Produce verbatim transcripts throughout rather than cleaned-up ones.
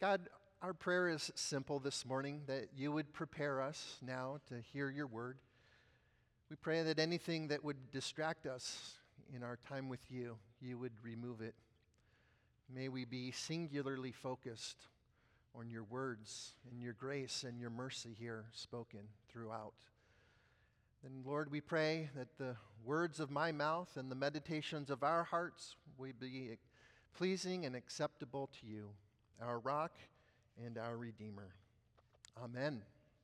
God, our prayer is simple this morning, that you would prepare us now to hear your word. We pray that anything that would distract us in our time with you, you would remove it. May we be singularly focused on your words and your grace and your mercy here spoken throughout. And Lord, we pray that the words of my mouth and the meditations of our hearts will be pleasing and acceptable to you, our rock and our Redeemer. Amen.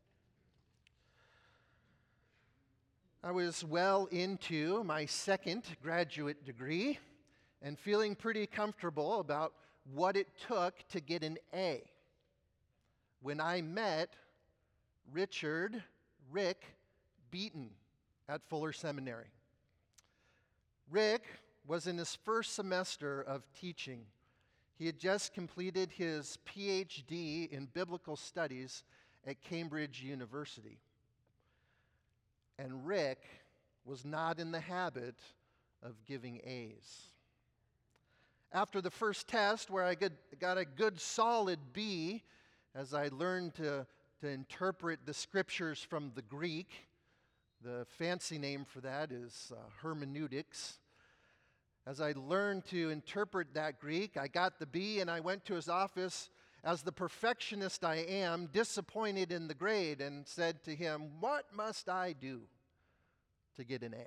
I was well into my second graduate degree and feeling pretty comfortable about what it took to get an A when I met Richard Rick Beaton at Fuller Seminary. Rick was in his first semester of teaching. He had just completed his P H D in biblical studies at Cambridge University. And Rick was not in the habit of giving A's. After the first test, where I got a good solid B, as I learned to, to interpret the scriptures from the Greek, the fancy name for that is uh, hermeneutics. As I learned to interpret that Greek, I got the B and I went to his office as the perfectionist I am, disappointed in the grade, and said to him, "What must I do to get an A?"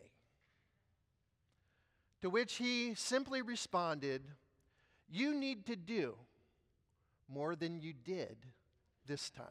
To which he simply responded, "You need to do more than you did this time."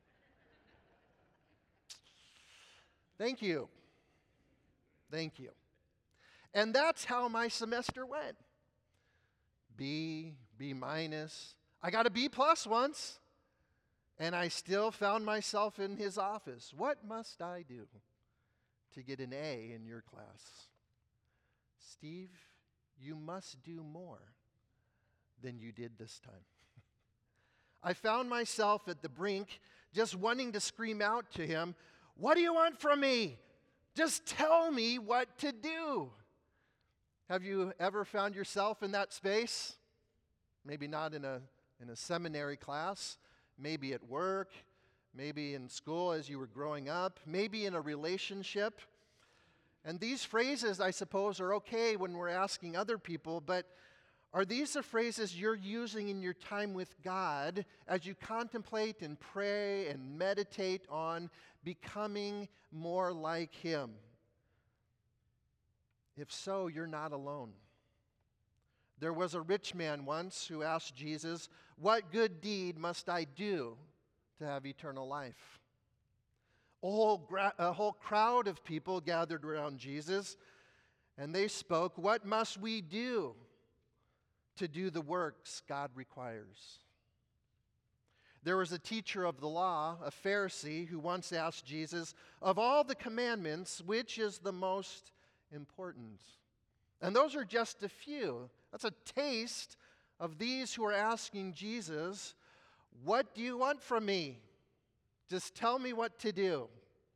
Thank you. Thank you. And that's how my semester went. B, B minus. I got a B plus once, and I still found myself in his office. "What must I do to get an A in your class?" "Steve, you must do more than you did this time." I found myself at the brink, just wanting to scream out to him, "What do you want from me? Just tell me what to do." Have you ever found yourself in that space? Maybe not in a, in a seminary class, maybe at work, maybe in school as you were growing up, maybe in a relationship. And these phrases, I suppose, are okay when we're asking other people, but are these the phrases you're using in your time with God as you contemplate and pray and meditate on becoming more like Him? If so, you're not alone. There was a rich man once who asked Jesus, "What good deed must I do to have eternal life?" A whole, gra- a whole crowd of people gathered around Jesus, and they spoke, "What must we do to do the works God requires?" There was a teacher of the law, a Pharisee, who once asked Jesus, "Of all the commandments, which is the most important?" And those are just a few. That's a taste of these who are asking Jesus, "What do you want from me? Just tell me what to do."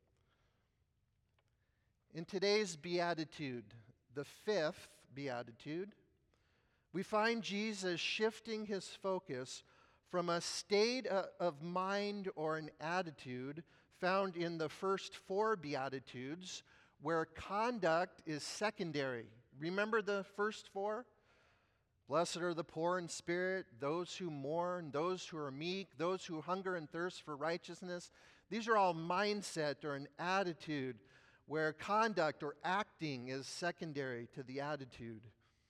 In today's beatitude, the fifth beatitude, we find Jesus shifting his focus from a state of mind or an attitude found in the first four beatitudes, where conduct is secondary. Remember the first four? Blessed are the poor in spirit, those who mourn, those who are meek, those who hunger and thirst for righteousness. These are all mindset or an attitude where conduct or acting is secondary to the attitude.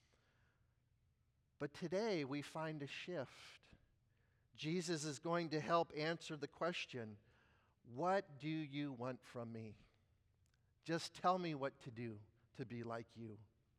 But today we find a shift. Jesus is going to help answer the question, "What do you want from me? Just tell me what to do to be like you."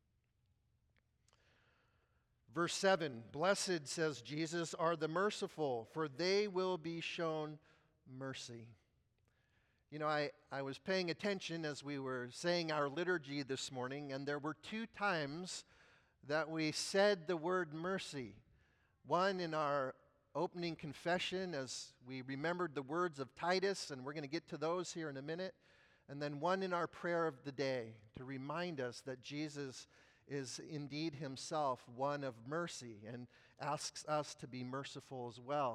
Verse seven, "Blessed," says Jesus, "are the merciful, for they will be shown mercy." You know, I, I was paying attention as we were saying our liturgy this morning, and there were two times that we said the word mercy. One in our opening confession as we remembered the words of Titus, and we're going to get to those here in a minute. And then one in our prayer of the day to remind us that Jesus is indeed himself one of mercy and asks us to be merciful as well.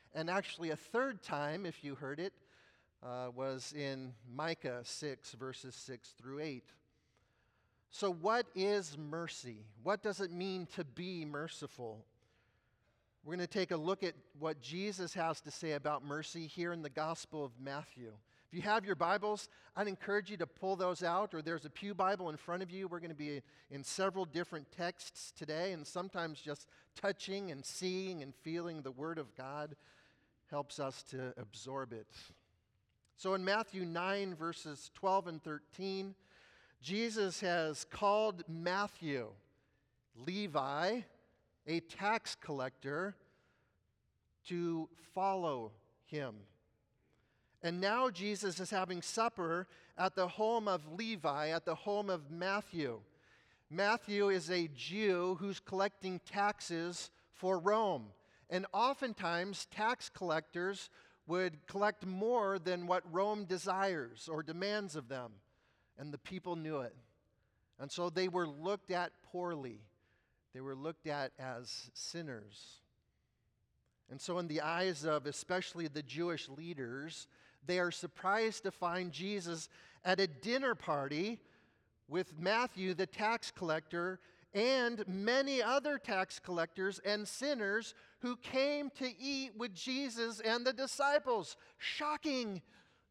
And actually, a third time, if you heard it, uh, was in Micah six, verses six through eight. So, what is mercy? What does it mean to be merciful? We're going to take a look at what Jesus has to say about mercy here in the Gospel of Matthew. If you have your Bibles, I'd encourage you to pull those out, or there's a pew Bible in front of you. We're going to be in several different texts today, and sometimes just touching and seeing and feeling the Word of God helps us to absorb it. So in Matthew nine, verses twelve and thirteen, Jesus has called Matthew, Levi, a tax collector, to follow him. And now Jesus is having supper at the home of Levi, at the home of Matthew. Matthew is a Jew who's collecting taxes for Rome. And oftentimes, tax collectors would collect more than what Rome desires or demands of them. And the people knew it. And so they were looked at poorly. They were looked at as sinners. And so in the eyes of especially the Jewish leaders, they are surprised to find Jesus at a dinner party with Matthew, the tax collector, and many other tax collectors and sinners who came to eat with Jesus and the disciples. Shocking!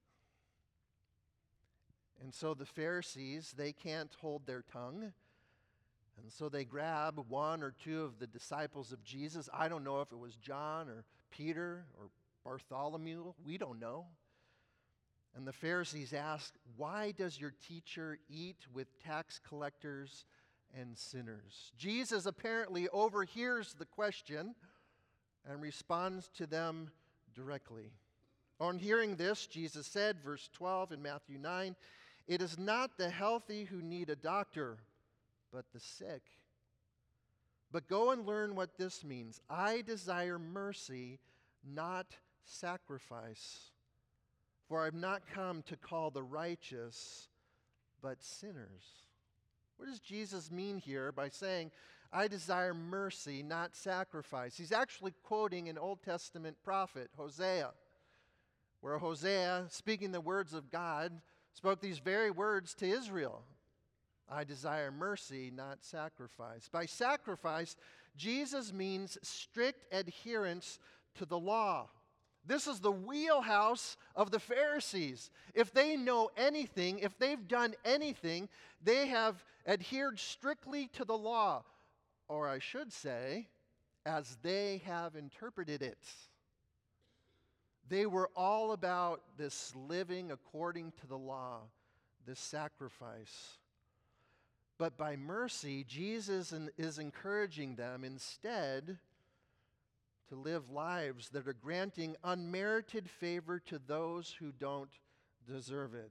And so the Pharisees, they can't hold their tongue. And so they grab one or two of the disciples of Jesus. I don't know if it was John or Peter or Bartholomew. We don't know. And the Pharisees ask, "Why does your teacher eat with tax collectors and sinners?" Jesus apparently overhears the question and responds to them directly. On hearing this, Jesus said, verse twelve in Matthew nine, "It is not the healthy who need a doctor, but the sick. But go and learn what this means. I desire mercy, not sacrifice. For I have not come to call the righteous, but sinners." What does Jesus mean here by saying, "I desire mercy, not sacrifice"? He's actually quoting an Old Testament prophet, Hosea, where Hosea, speaking the words of God, spoke these very words to Israel. I desire mercy, not sacrifice. By sacrifice, Jesus means strict adherence to the law. This is the wheelhouse of the Pharisees. If they know anything, if they've done anything, they have adhered strictly to the law. Or I should say, as they have interpreted it. They were all about this living according to the law, this sacrifice. But by mercy, Jesus is encouraging them instead to live lives that are granting unmerited favor to those who don't deserve it.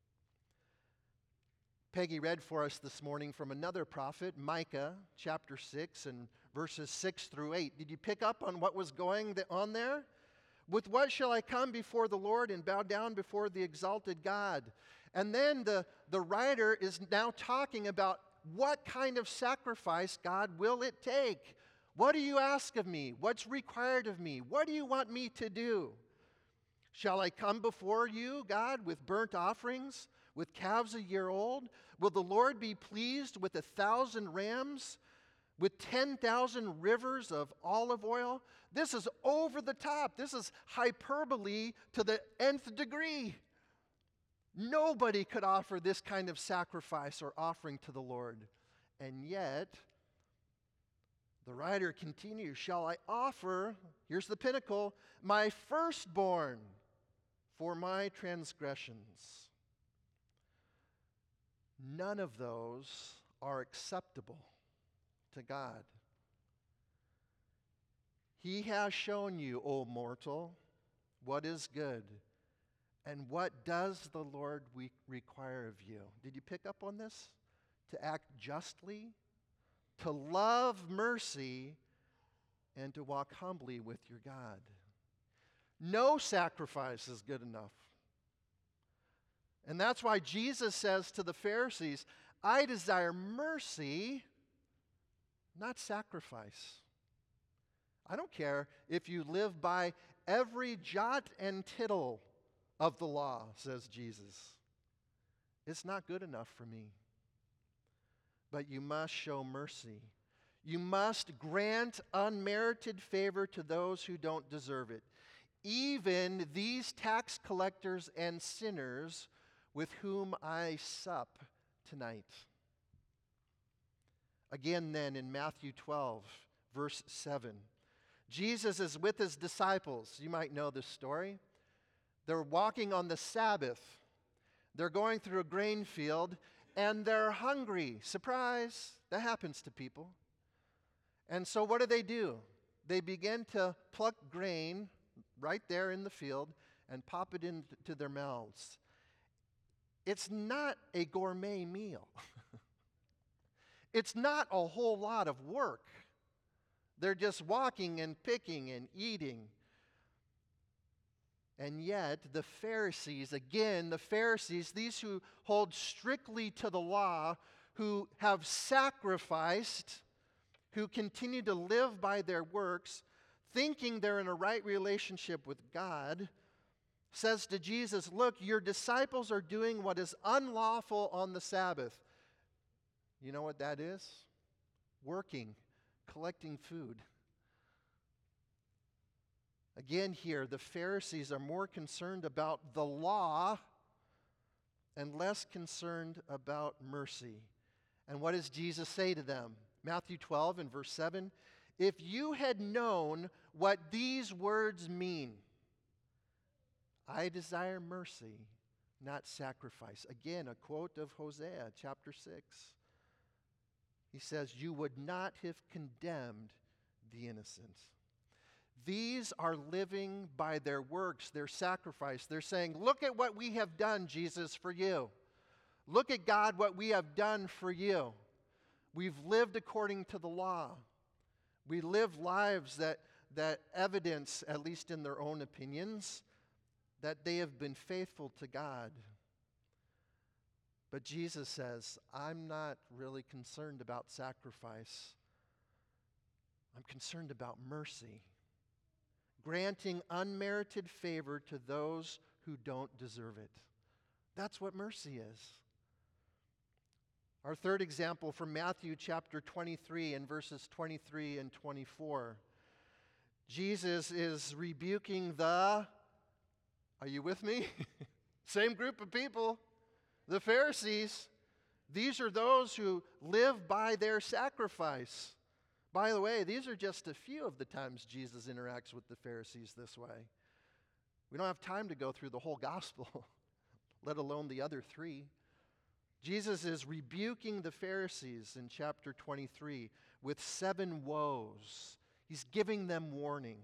Peggy read for us this morning from another prophet, Micah chapter six and verses six through eight. Did you pick up on what was going on there? With what shall I come before the Lord and bow down before the exalted God? And then the, the writer is now talking about what kind of sacrifice, God, will it take? What do you ask of me? What's required of me? What do you want me to do? Shall I come before you, God, with burnt offerings, with calves a year old? Will the Lord be pleased with a thousand rams, with ten thousand rivers of olive oil? This is over the top. This is hyperbole to the nth degree. Nobody could offer this kind of sacrifice or offering to the Lord. And yet, the writer continues, shall I offer, here's the pinnacle, my firstborn for my transgressions? None of those are acceptable to God. He has shown you, O mortal, what is good, and what does the Lord we require of you? Did you pick up on this? To act justly, to love mercy, and to walk humbly with your God. No sacrifice is good enough. And that's why Jesus says to the Pharisees, I desire mercy, not sacrifice. I don't care if you live by every jot and tittle of the law, says Jesus. It's not good enough for me. But you must show mercy. You must grant unmerited favor to those who don't deserve it, even these tax collectors and sinners with whom I sup tonight. Again, then, in Matthew twelve, verse seven, Jesus is with his disciples. You might know this story. They're walking on the Sabbath. They're going through a grain field, and they're hungry. Surprise! That happens to people. And so what do they do? They begin to pluck grain right there in the field and pop it into their mouths. It's not a gourmet meal. It's not a whole lot of work. They're just walking and picking and eating. And yet, the Pharisees, again, the Pharisees, these who hold strictly to the law, who have sacrificed, who continue to live by their works, thinking they're in a right relationship with God, says to Jesus, look, your disciples are doing what is unlawful on the Sabbath. You know what that is? Working, collecting food. Again here, the Pharisees are more concerned about the law and less concerned about mercy. And what does Jesus say to them? Matthew twelve and verse seven, if you had known what these words mean, I desire mercy, not sacrifice. Again, a quote of Hosea chapter six. He says, you would not have condemned the innocent. These are living by their works, their sacrifice. They're saying, look at what we have done, Jesus, for you. Look at God, what we have done for you. We've lived according to the law. We live lives that, that evidence, at least in their own opinions, that they have been faithful to God. But Jesus says, I'm not really concerned about sacrifice. I'm concerned about mercy, granting unmerited favor to those who don't deserve it. That's what mercy is. Our third example from Matthew chapter twenty-three and verses twenty-three and twenty-four. Jesus is rebuking the, are you with me? Same group of people, the Pharisees. These are those who live by their sacrifice. By the way, these are just a few of the times Jesus interacts with the Pharisees this way. We don't have time to go through the whole gospel, let alone the other three. Jesus is rebuking the Pharisees in chapter twenty-three with seven woes. He's giving them warning.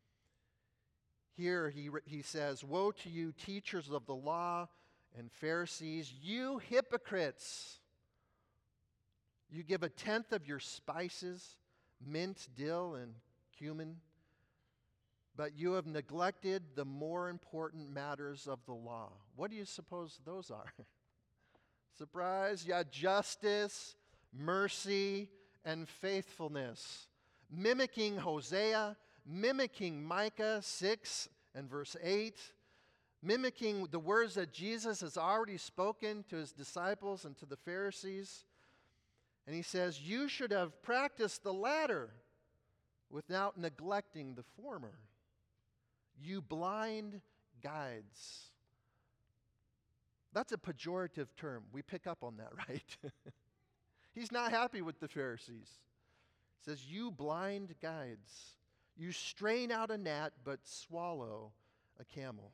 Here he, he says, woe to you, teachers of the law and Pharisees, you hypocrites! You give a tenth of your spices, mint, dill, and cumin, but you have neglected the more important matters of the law. What do you suppose those are? Surprise, yeah, justice, mercy, and faithfulness. Mimicking Hosea, mimicking Micah six and verse eight, mimicking the words that Jesus has already spoken to his disciples and to the Pharisees. And he says, you should have practiced the latter without neglecting the former. You blind guides. That's a pejorative term. We pick up on that, right? He's not happy with the Pharisees. He says, you blind guides. You strain out a gnat, but swallow a camel.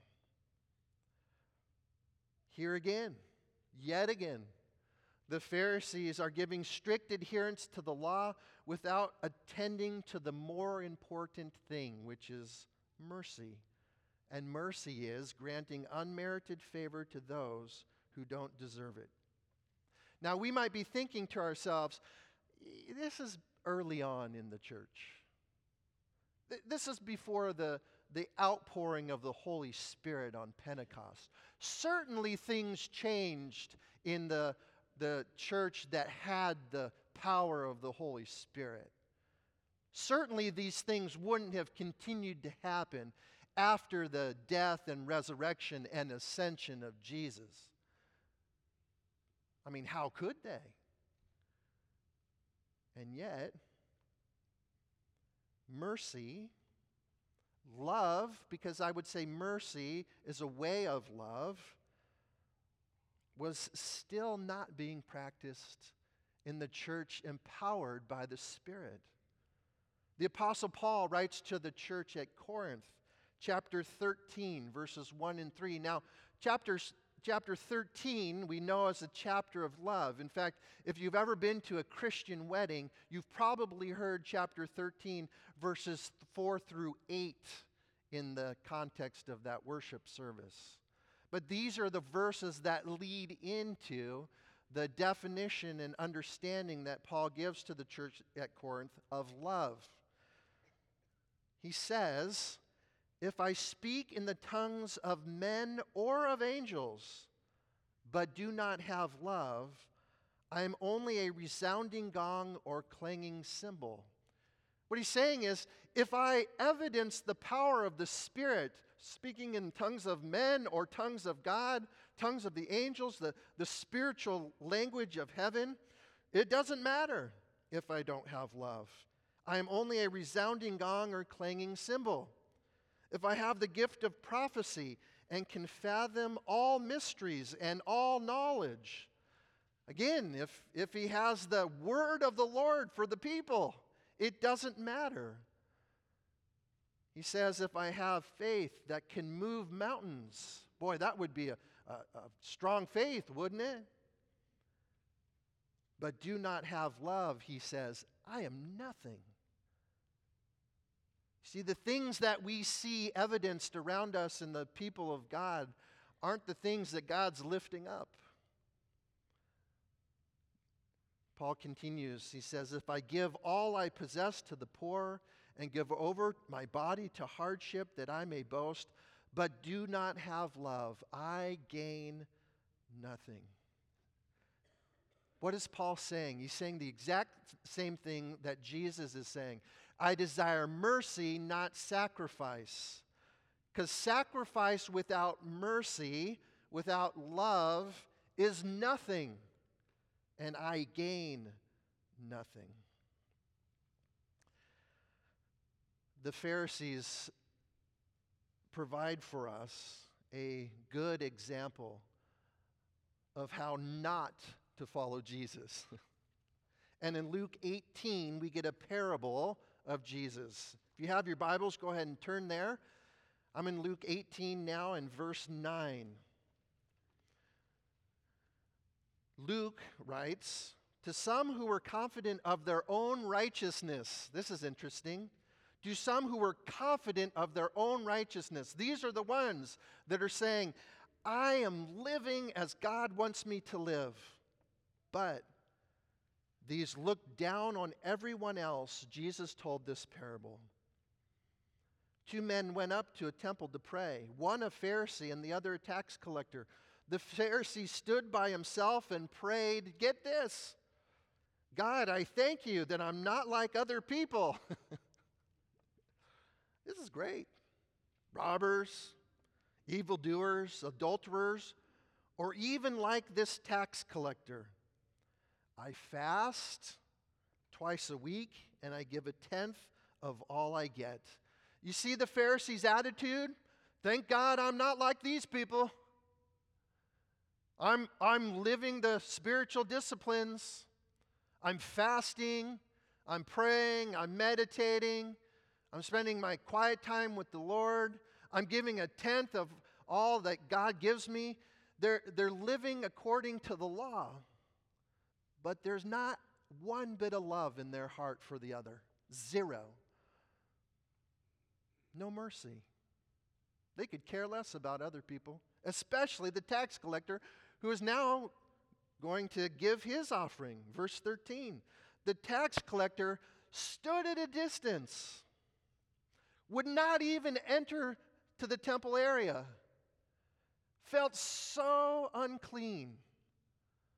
Here again, yet again, the Pharisees are giving strict adherence to the law without attending to the more important thing, which is mercy. And mercy is granting unmerited favor to those who don't deserve it. Now, we might be thinking to ourselves, this is early on in the church. This is before the, the outpouring of the Holy Spirit on Pentecost. Certainly things changed in the, the church that had the power of the Holy Spirit. Certainly, these things wouldn't have continued to happen after the death and resurrection and ascension of Jesus. I mean, how could they? And yet, mercy, love, because I would say mercy is a way of love, was still not being practiced in the church empowered by the Spirit. The Apostle Paul writes to the church at Corinth, chapter thirteen, verses one and three. Now, chapters, chapter thirteen we know as a chapter of love. In fact, if you've ever been to a Christian wedding, you've probably heard chapter thirteen, verses four through eight in the context of that worship service. But these are the verses that lead into the definition and understanding that Paul gives to the church at Corinth of love. He says, "If I speak in the tongues of men or of angels, but do not have love, I am only a resounding gong or clanging cymbal." What he's saying is, if I evidence the power of the Spirit, speaking in tongues of men or tongues of God, tongues of the angels, the, the spiritual language of heaven, it doesn't matter if I don't have love. I am only a resounding gong or clanging cymbal. If I have the gift of prophecy and can fathom all mysteries and all knowledge. Again, if, if he has the word of the Lord for the people, it doesn't matter. He says, if I have faith that can move mountains, boy, that would be a, a, a strong faith, wouldn't it? But do not have love, he says, I am nothing. See, the things that we see evidenced around us in the people of God aren't the things that God's lifting up. Paul continues, he says, if I give all I possess to the poor and give over my body to hardship that I may boast, but do not have love, I gain nothing. What is Paul saying? He's saying the exact same thing that Jesus is saying. I desire mercy, not sacrifice. Because sacrifice without mercy, without love, is nothing. And I gain nothing. The Pharisees provide for us a good example of how not to follow Jesus. And in Luke eighteen, we get a parable of Jesus. If you have your Bibles, go ahead and turn there. I'm in Luke eighteen now in verse nine. Luke writes, to some who were confident of their own righteousness, this is interesting, to some who were confident of their own righteousness, these are the ones that are saying, I am living as God wants me to live. But these looked down on everyone else. Jesus told this parable. Two men went up to a temple to pray, one a Pharisee and the other a tax collector. The Pharisee stood by himself and prayed, get this, God, I thank you that I'm not like other people. This is great. Robbers, evildoers, adulterers, or even like this tax collector. I fast twice a week and I give a tenth of all I get. You see the Pharisee's attitude? Thank God I'm not like these people. I'm, I'm living the spiritual disciplines. I'm fasting. I'm praying. I'm meditating. I'm spending my quiet time with the Lord. I'm giving a tenth of all that God gives me. They're, they're living according to the law. But there's not one bit of love in their heart for the other. Zero. No mercy. They could care less about other people, especially the tax collector, who is now going to give his offering. Verse thirteen. The tax collector stood at a distance, would not even enter to the temple area, felt so unclean,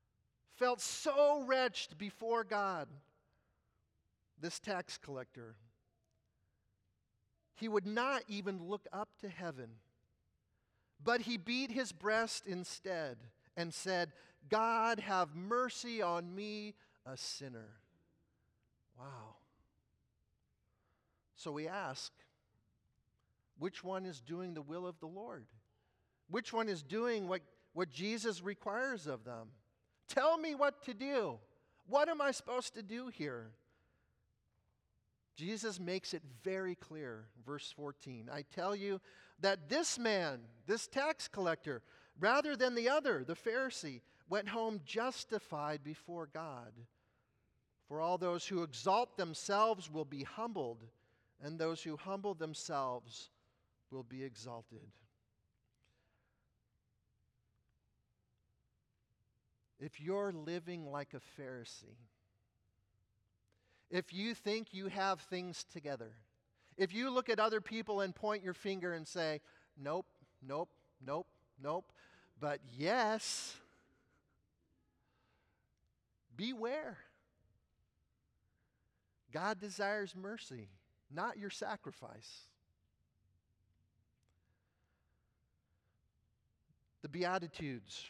felt so wretched before God. This tax collector, He would not even look up to heaven, but he beat his breast instead and said, God, have mercy on me, a sinner. Wow. So we ask, which one is doing the will of the Lord? Which one is doing what, what Jesus requires of them? Tell me what to do. What am I supposed to do here? Jesus makes it very clear, verse fourteen. I tell you that this man, this tax collector, rather than the other, the Pharisee, went home justified before God. For all those who exalt themselves will be humbled, and those who humble themselves will be exalted. If you're living like a Pharisee, if you think you have things together, if you look at other people and point your finger and say, nope, nope, nope, nope, but yes, beware. God desires mercy, not your sacrifice. The Beatitudes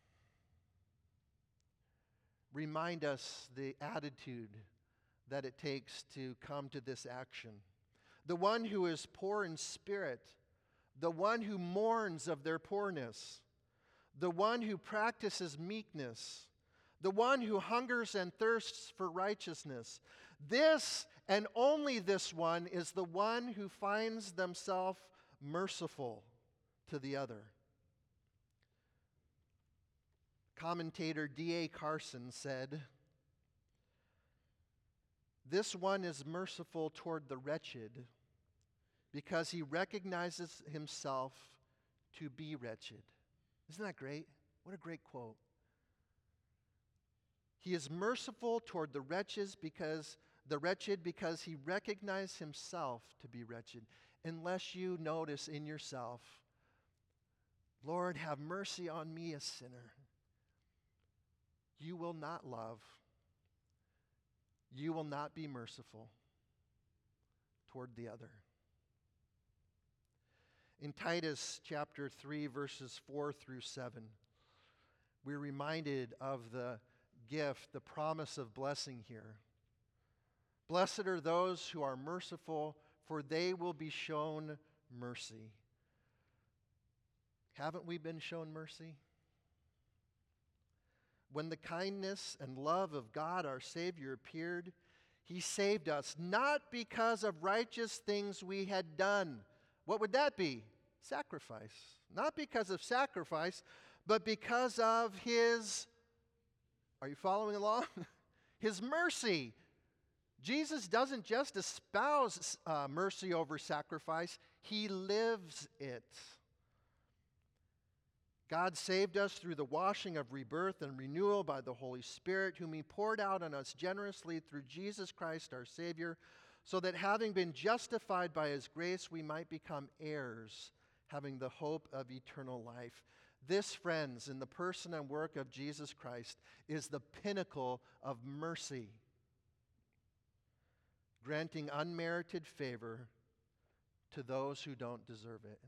remind us the attitude that it takes to come to this action. The one who is poor in spirit, the one who mourns of their poorness, the one who practices meekness, the one who hungers and thirsts for righteousness. This and only this one is the one who finds themselves merciful to the other. Commentator D A Carson said, this one is merciful toward the wretched because he recognizes himself to be wretched. Isn't that great? What a great quote. He is merciful toward the wretches because the wretched because he recognizes himself to be wretched. Unless you notice in yourself, Lord, have mercy on me, a sinner, you will not love. You will not be merciful toward the other. In Titus chapter three, verses four through seven, we're reminded of the gift, the promise of blessing here. Blessed are those who are merciful, for they will be shown mercy. Haven't we been shown mercy? When the kindness and love of God our Savior appeared, He saved us, not because of righteous things we had done. What would that be? Sacrifice. Not because of sacrifice, but because of His, are you following along? His mercy. Jesus doesn't just espouse uh, mercy over sacrifice, He lives it. God saved us through the washing of rebirth and renewal by the Holy Spirit, whom He poured out on us generously through Jesus Christ our Savior, so that having been justified by His grace, we might become heirs, having the hope of eternal life. This, friends, in the person and work of Jesus Christ, is the pinnacle of mercy, granting unmerited favor to those who don't deserve it.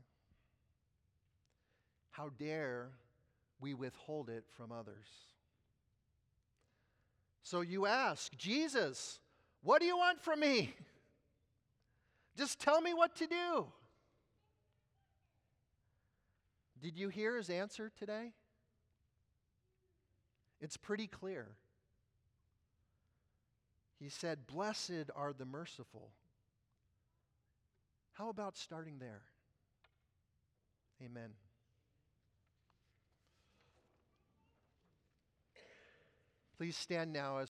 How dare we withhold it from others? So you ask, Jesus, what do you want from me? Just tell me what to do. Did you hear His answer today? It's pretty clear. He said, blessed are the merciful. How about starting there? Amen. Please stand now as